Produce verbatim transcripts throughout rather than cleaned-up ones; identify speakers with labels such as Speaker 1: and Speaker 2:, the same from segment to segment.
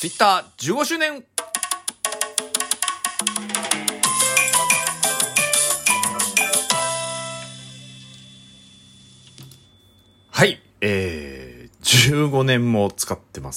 Speaker 1: ツイッターじゅうごしゅうねん。はい、えー、じゅうごねんも使ってます。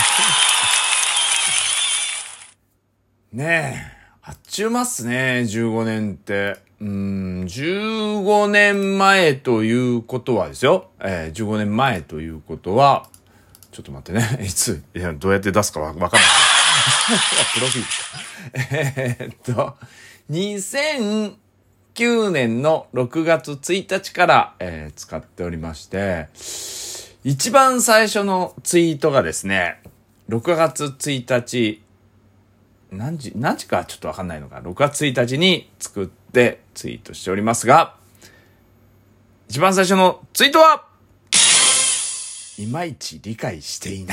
Speaker 1: ねえ、あっちゅう間っすね、じゅうごねんって。うーん、じゅうごねんまえということはですよ。えー、じゅうごねんまえということは、ちょっと待ってね、いつ、いや、どうやって出すかわ、わかんない。プロフィールか。えーっと、にせんきゅうねんのろくがつついたちから、えー使っておりまして、一番最初のツイートがですね、ろくがつついたち、何時、何時かちょっとわかんないのか、ろくがつついたちに作ってツイートしておりますが、一番最初のツイートは、いまいち理解していない。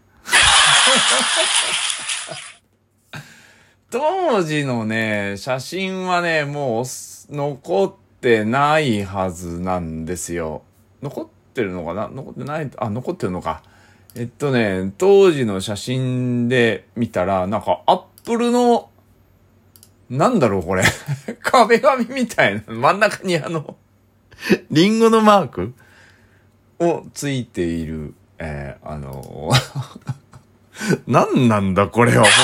Speaker 1: 当時のね、写真はね、もう残ってないはずなんですよ。残ってるのかな？残ってない、あ、残ってるのか。えっとね、当時の写真で見たら、なんかアップルの、なんだろうこれ。壁紙みたいな、真ん中にあの、リンゴのマークをついている、えー、あの、何なんだこれは、本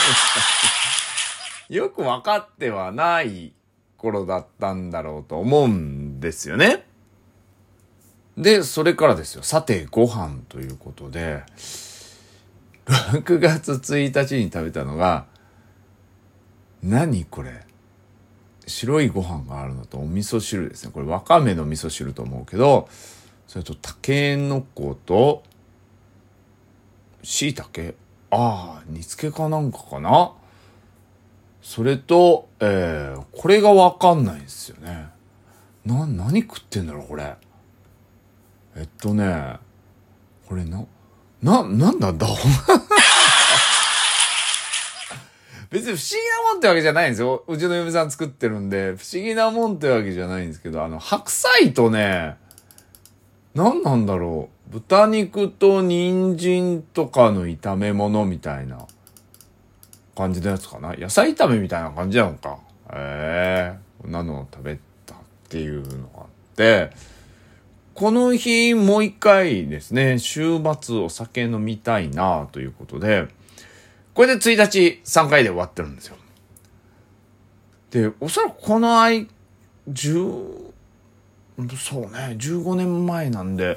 Speaker 1: 当に。よく分かってはない頃だったんだろうと思うんですよね。で、それからですよ。さて、ご飯ということで、ろくがつついたちに食べたのが、何これ？白いご飯があるのとお味噌汁ですね。これわかめの味噌汁と思うけど、それとたけのこと椎茸、ああ、煮付けかなんかかな。それと、えー、これがわかんないんですよね。な、何食ってんだろうこれ。えっとね、これな、な、なんなんだ別に不思議なもんってわけじゃないんですよ。うちの嫁さん作ってるんで、不思議なもんってわけじゃないんですけど、あの、白菜とね、何なんだろう。豚肉と人参とかの炒め物みたいな感じのやつかな。野菜炒めみたいな感じなのか。へえー、こんなのを食べたっていうのがあって、この日もう一回ですね、週末お酒飲みたいなということで、これでついたちさんかいで終わってるんですよ。で、おそらくこの間、じゅう、そうね、じゅうごねんまえなんで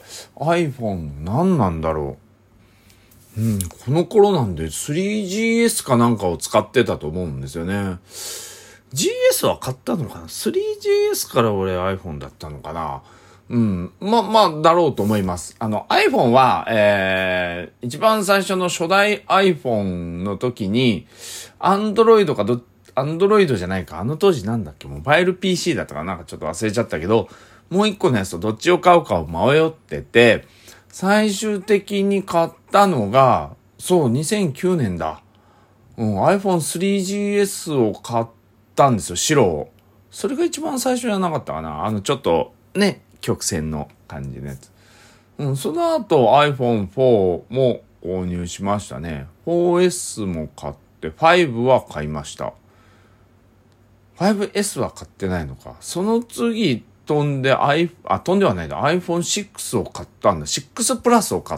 Speaker 1: iPhone 何なんだろう。うん、この頃なんで スリージーエス かなんかを使ってたと思うんですよね。ジーエス は買ったのかな？ スリージーエス から俺 iPhone だったのかな。うん。ま、まあ、だろうと思います。あの iPhone は、えー、一番最初の初代 iPhone の時に、Android かど、Android じゃないか。あの当時なんだっけ？モバイル ピーシー だったかなんかちょっと忘れちゃったけど、もう一個のやつとどっちを買うかを迷ってて、最終的に買ったのが、そう、にせんきゅうねんだ。うん、iPhone スリージーエス を買ったんですよ、白を。それが一番最初じゃなかったかな。あの、ちょっと、ね、曲線の感じのやつ。うん、その後 アイフォンフォー も購入しましたね。フォーエス も買って、ファイブは買いました。ファイブエス は買ってないのか。その次、飛んで、I、あ、飛んではないんだ。アイフォンシックス を買ったんだ。シックスプラスを買って、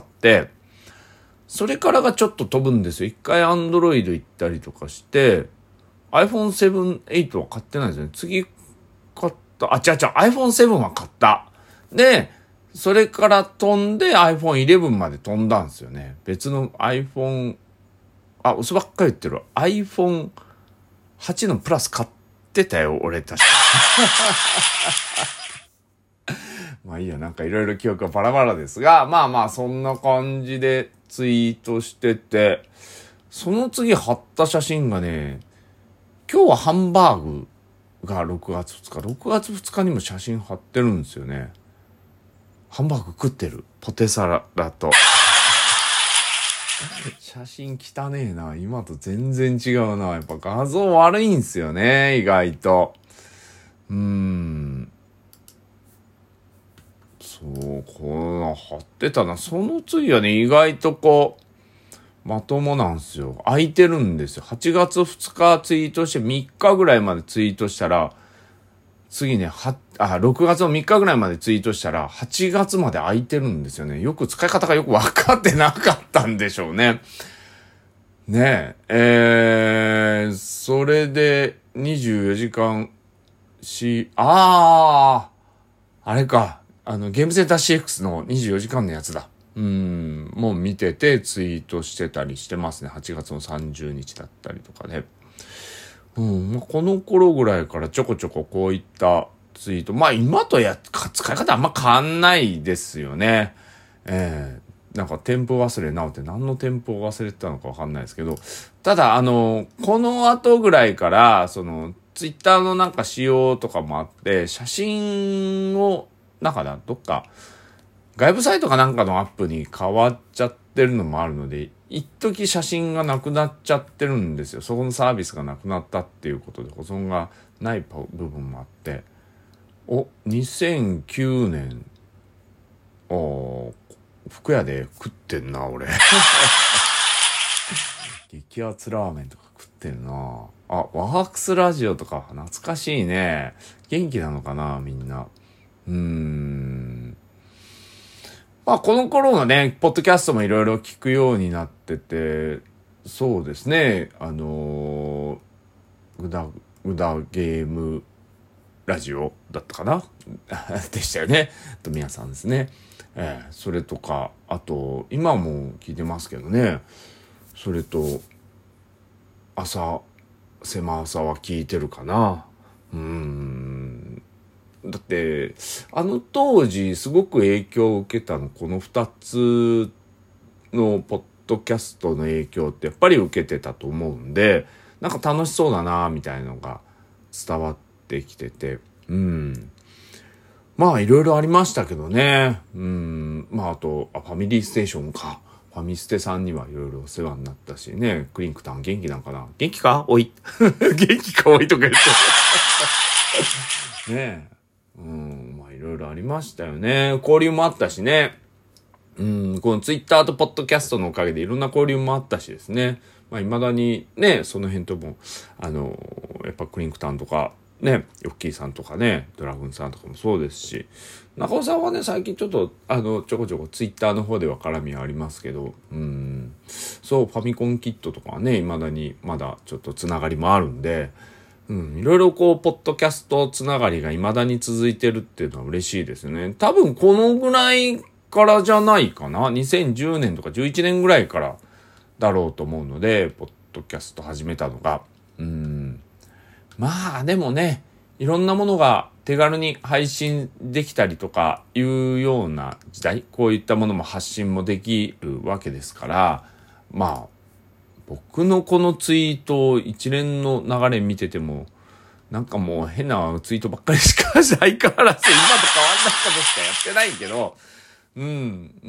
Speaker 1: それからがちょっと飛ぶんですよ。一回 Android 行ったりとかして、アイフォンセブン、エイト は買ってないですね。次買った、あ、違う違う、アイフォンセブン は買った。で、それから飛んで アイフォンイレブン まで飛んだんですよね。別の iPhone、あ、嘘ばっかり言ってる。アイフォンエイト のプラス買ってたよ、俺確か。まあいいや、なんかいろいろ記憶はバラバラですが、まあまあそんな感じでツイートしてて、その次貼った写真がね、今日はハンバーグがろくがつふつか、ろくがつふつかにも写真貼ってるんですよね。ハンバーグ食ってる。ポテサラと。写真汚ねえな。今と全然違うな。やっぱ画像悪いんすよね、意外と。うーん。そう、こんな貼ってたな。その次はね、意外とこう、 まともなんですよ。空いてるんですよ。はちがつふつかツイートしてみっかぐらいまでツイートしたら、次ね、は、あ、ろくがつのみっかぐらいまでツイートしたら、はちがつまで空いてるんですよね。よく使い方がよくわかってなかったんでしょうね。ねえ、えー、それでにじゅうよじかんし、あー、あれか、あの、ゲームセンター シーエックス のにじゅうよじかんのやつだ。うん、もう見ててツイートしてたりしてますね。はちがつのさんじゅうにちだったりとかね。うん、まあ、この頃ぐらいからちょこちょここういったツイート。まあ今とや、使い方あんま変わんないですよね。えー、なんか店舗忘れなおって何の店舗を忘れてたのかわかんないですけど。ただあの、この後ぐらいから、その、ツイッターのなんか仕様とかもあって、写真を、なんかな、どっか、外部サイトかなんかのアップに変わっちゃってるのもあるので、一時写真がなくなっちゃってるんですよ。そこのサービスがなくなったっていうことで保存がない部分もあって、お、にせんきゅうねん、お、服屋で食ってんな、俺。激アツラーメンとか食ってんな。あ、ワークスラジオとか懐かしいね。元気なのかな、みんな。うーん。まあ、この頃のね、ポッドキャストもいろいろ聞くようになってて、そうですね、あのー、ぐだ、ぐだゲームラジオだったかなでしたよね。と、皆さんですね。えー、それとか、あと、今も聞いてますけどね、それと、朝、狭朝は聞いてるかな。うーん。だって、あの当時すごく影響を受けたの、この二つのポッドキャストの影響ってやっぱり受けてたと思うんで、なんか楽しそうだなみたいなのが伝わってきてて、うん。まあいろいろありましたけどね。うん。まああと、あファミリーステーションか。ファミステさんにはいろいろお世話になったしね。クリンクタン元気なんかな、元気かおい。元気かおいとか言って。ねえ。うん、まあいろいろありましたよね。交流もあったしね。うん、このツイッターとポッドキャストのおかげでいろんな交流もあったしですね。まあ未だにね、その辺とも、あの、やっぱクリンクタンとか、ね、ヨッキーさんとかね、ドラグンさんとかもそうですし、中尾さんはね、最近ちょっと、あの、ちょこちょこツイッターの方では絡みはありますけど、うん、そう、ファミコンキットとかはね、未だにまだちょっとつながりもあるんで、うん、いろいろこう、ポッドキャストつながりが未だに続いてるっていうのは嬉しいですね。多分このぐらいからじゃないかな。にせんじゅうねんとかじゅういちねんぐらいからだろうと思うので、ポッドキャスト始めたのが。うん。まあでもね、いろんなものが手軽に配信できたりとかいうような時代、こういったものも発信もできるわけですから、まあ、僕のこのツイート一連の流れ見ててもなんかもう変なツイートばっかりしか相変わらず今と変わんないことしかやってないけど、うん、うん、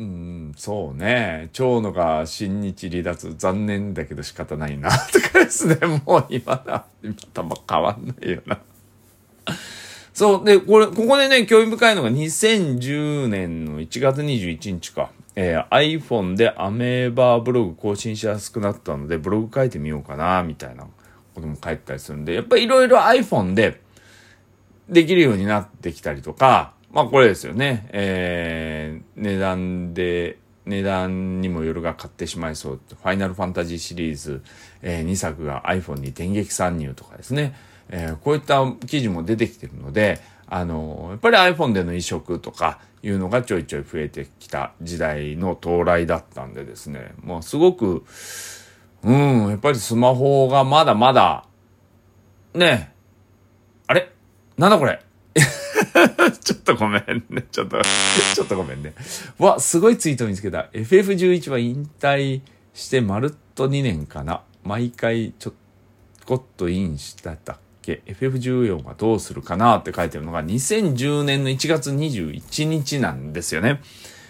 Speaker 1: そうね。長野が新日離脱残念だけど仕方ないなとかですね。もう今だ今とも変わんないよな。そうでこれここでね興味深いのがにせんじゅうねんのいちがつにじゅういちにちか。えー、iPhone でアメーバーブログ更新しやすくなったので、ブログ書いてみようかな、みたいなことも書いてたりするんで、やっぱりいろいろ iPhone でできるようになってきたりとか、まあこれですよね。えー、値段で、値段にもよるが買ってしまいそう。ファイナルファンタジーシリーズ、えー、にさくが iPhone に電撃参入とかですね。えー、こういった記事も出てきてるので、あの、やっぱり iPhone での移植とかいうのがちょいちょい増えてきた時代の到来だったんでですね、もうすごく、うん、やっぱりスマホがまだまだ、ね、あれなんだこれちょっとごめんね。ちょっと、ちょっとごめんね。わ、すごいツイート見つけた。エフエフじゅういち は引退してまるっとにねんかな。毎回ちょこっとインしたった。エフエフじゅうよん はどうするかなって書いてるのがにせんじゅうねんのいちがつにじゅういちにちなんですよね。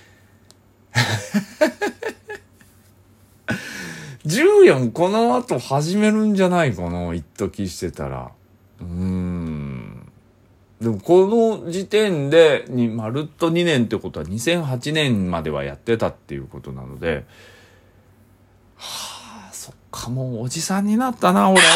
Speaker 1: じゅうよんこの後始めるんじゃないかな、一時してたら。うーん。でもこの時点でにまるっとにねんってことはにせんはちねんまではやってたっていうことなので、 そっか、もうおじさんになったな、俺。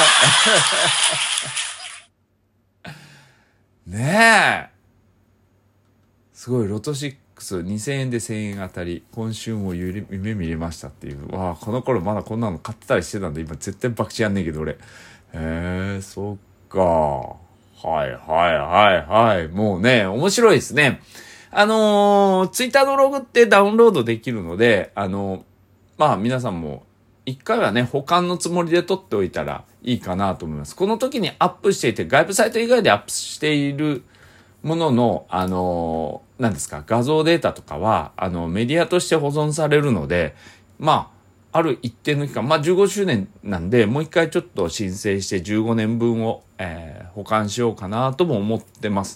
Speaker 1: ねえ。すごい、ロトろくにせんえんでせんえん当たり、今週も夢見れましたっていう。わあ、この頃まだこんなの買ってたりしてたんで、今絶対博打やんねえけど、俺。へえ、そっか。はいはいはいはい。もうね、面白いですね。あのー、ツイッターのログってダウンロードできるので、あのー、まあ皆さんも一回はね、保管のつもりで撮っておいたらいいかなと思います。この時にアップしていて、外部サイト以外でアップしているものの、あのー、何ですか、画像データとかは、あの、メディアとして保存されるので、まあ、ある一定の期間、まあじゅうごしゅうねんなんで、もう一回ちょっと申請してじゅうごねんぶんを、えー、保管しようかなとも思ってます。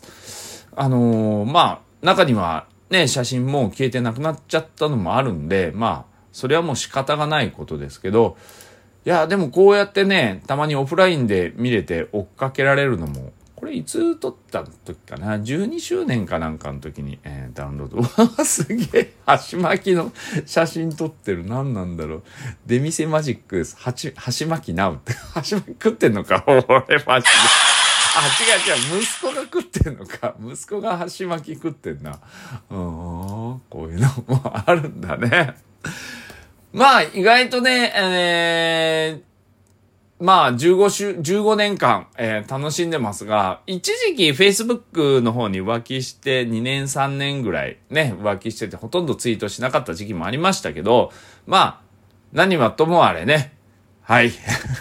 Speaker 1: あのー、まあ、中にはね、写真も消えてなくなっちゃったのもあるんで、まあ、それはもう仕方がないことですけど、いや、でもこうやってね、たまにオフラインで見れて追っかけられるのも、これいつ撮った時かな ?じゅうにしゅうねんかなんかの時に、えー、ダウンロード。うわ、すげえ。箸巻きの写真撮ってる。何なんだろう。出店マジックです。箸、箸巻きナウって。箸巻き食ってんのか俺マジで。あ、違う違う。息子が食ってんのか。息子が箸巻き食ってんな。うーん。こういうのもあるんだね。まあ、意外とね、えー、まあ、じゅうご週、じゅうごねんかん、えー、楽しんでますが、一時期 Facebook の方に浮気してにねんさんねんぐらいね、浮気しててほとんどツイートしなかった時期もありましたけど、まあ、何はともあれね。はい。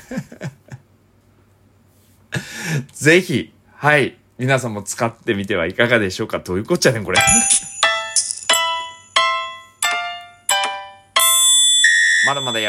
Speaker 1: ぜひ、はい。皆さんも使ってみてはいかがでしょうか。どういうこっちゃねん、これ。まだまだや